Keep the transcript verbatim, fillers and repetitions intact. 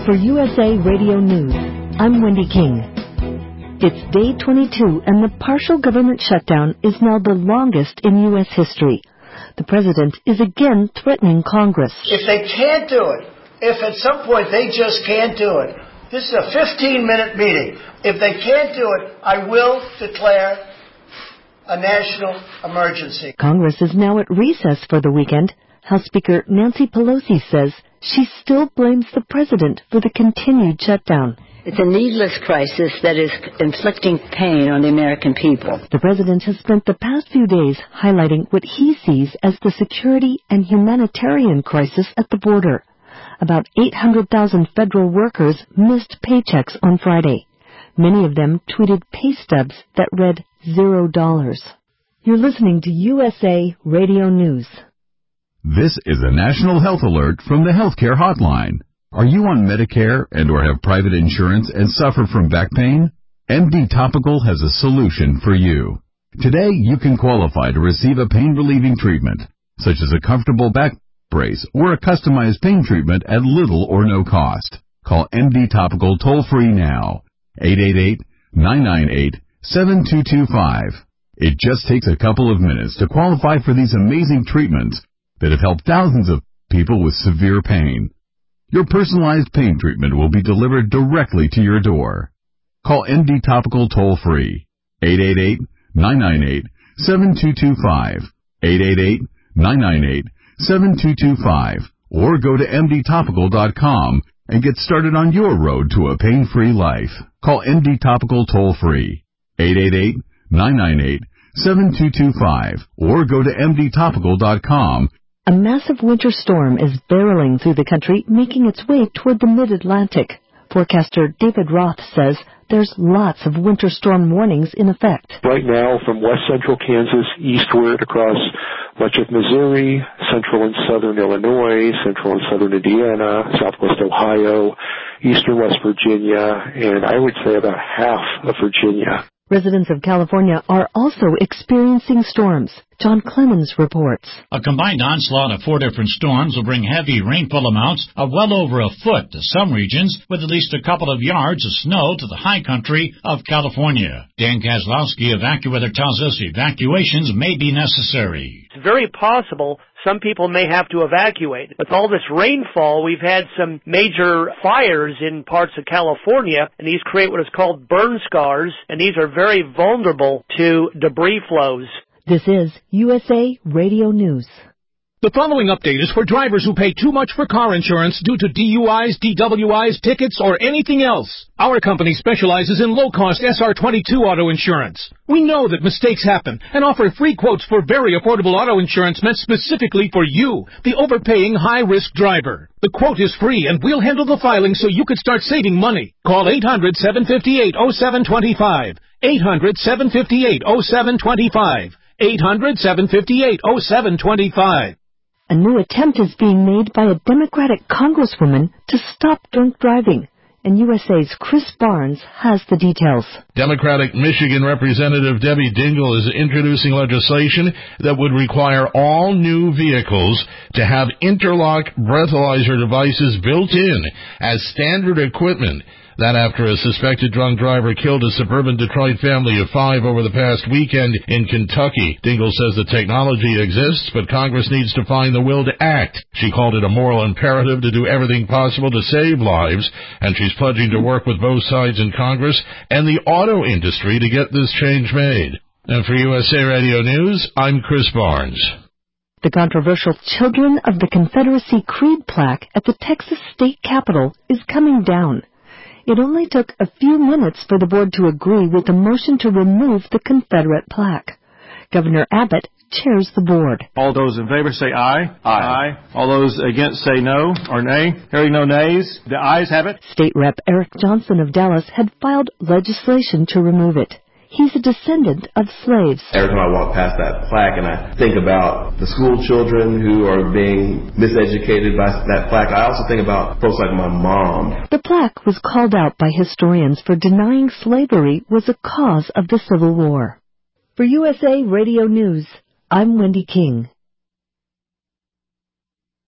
For U S A Radio News, I'm Wendy King. It's day twenty-two, and the partial government shutdown is now the longest in U S history. The president is again threatening Congress. If they can't do it, if at some point they just can't do it, this is a fifteen-minute meeting. If they can't do it, I will declare a national emergency. Congress is now at recess for the weekend. House Speaker Nancy Pelosi says she still blames the president for the continued shutdown. It's a needless crisis that is inflicting pain on the American people. The president has spent the past few days highlighting what he sees as the security and humanitarian crisis at the border. About eight hundred thousand federal workers missed paychecks on Friday. Many of them tweeted pay stubs that read zero dollars. You're listening to U S A Radio News. This is a national health alert from the Healthcare Hotline. Are you on Medicare and or have private insurance and suffer from back pain? M D Topical has a solution for you. Today, you can qualify to receive a pain-relieving treatment, such as a comfortable back brace or a customized pain treatment at little or no cost. Call M D Topical toll-free now, eight eight eight, nine nine eight, seven two two five. It just takes a couple of minutes to qualify for these amazing treatments that have helped thousands of people with severe pain. Your personalized pain treatment will be delivered directly to your door. Call M D Topical toll-free, eight eight eight, nine nine eight, seven two two five, eight eight eight, nine nine eight, seven two two five, or go to M D topical dot com and get started on your road to a pain-free life. Call M D Topical toll-free, eight eight eight, nine nine eight, seven two two five, or go to M D topical dot com. A massive winter storm is barreling through the country, making its way toward the mid-Atlantic. Forecaster David Roth says there's lots of winter storm warnings in effect. Right now, from west central Kansas eastward across much of Missouri, central and southern Illinois, central and southern Indiana, southwest Ohio, eastern West Virginia, and I would say about half of Virginia. Residents of California are also experiencing storms. John Clemens reports. A combined onslaught of four different storms will bring heavy rainfall amounts of well over a foot to some regions, with at least a couple of yards of snow to the high country of California. Dan Kozlowski of AccuWeather tells us evacuations may be necessary. It's very possible some people may have to evacuate. With all this rainfall, we've had some major fires in parts of California, and these create what is called burn scars, and these are very vulnerable to debris flows. This is U S A Radio News. The following update is for drivers who pay too much for car insurance due to D U Is, D W Is, tickets, or anything else. Our company specializes in low-cost S R twenty-two auto insurance. We know that mistakes happen and offer free quotes for very affordable auto insurance meant specifically for you, the overpaying high-risk driver. The quote is free, and we'll handle the filing so you can start saving money. Call eight hundred, seven five eight, oh seven two five. eight hundred, seven five eight, oh seven two five. eight hundred, seven five eight, oh seven two five. A new attempt is being made by a Democratic congresswoman to stop drunk driving, and U S A's Chris Barnes has the details. Democratic Michigan Representative Debbie Dingell is introducing legislation that would require all new vehicles to have interlock breathalyzer devices built in as standard equipment. That after a suspected drunk driver killed a suburban Detroit family of five over the past weekend in Kentucky. Dingell says the technology exists, but Congress needs to find the will to act. She called it a moral imperative to do everything possible to save lives, and she's pledging to work with both sides in Congress and the auto industry to get this change made. And for U S A Radio News, I'm Chris Barnes. The controversial Children of the Confederacy Creed plaque at the Texas State Capitol is coming down. It only took a few minutes for the board to agree with the motion to remove the Confederate plaque. Governor Abbott chairs the board. All those in favor say aye. Aye. Aye. All those against say no or nay. Hearing no nays, the ayes have it. State Rep Eric Johnson of Dallas had filed legislation to remove it. He's a descendant of slaves. Every time I walk past that plaque and I think about the school children who are being miseducated by that plaque, I also think about folks like my mom. The plaque was called out by historians for denying slavery was a cause of the Civil War. For U S A Radio News, I'm Wendy King.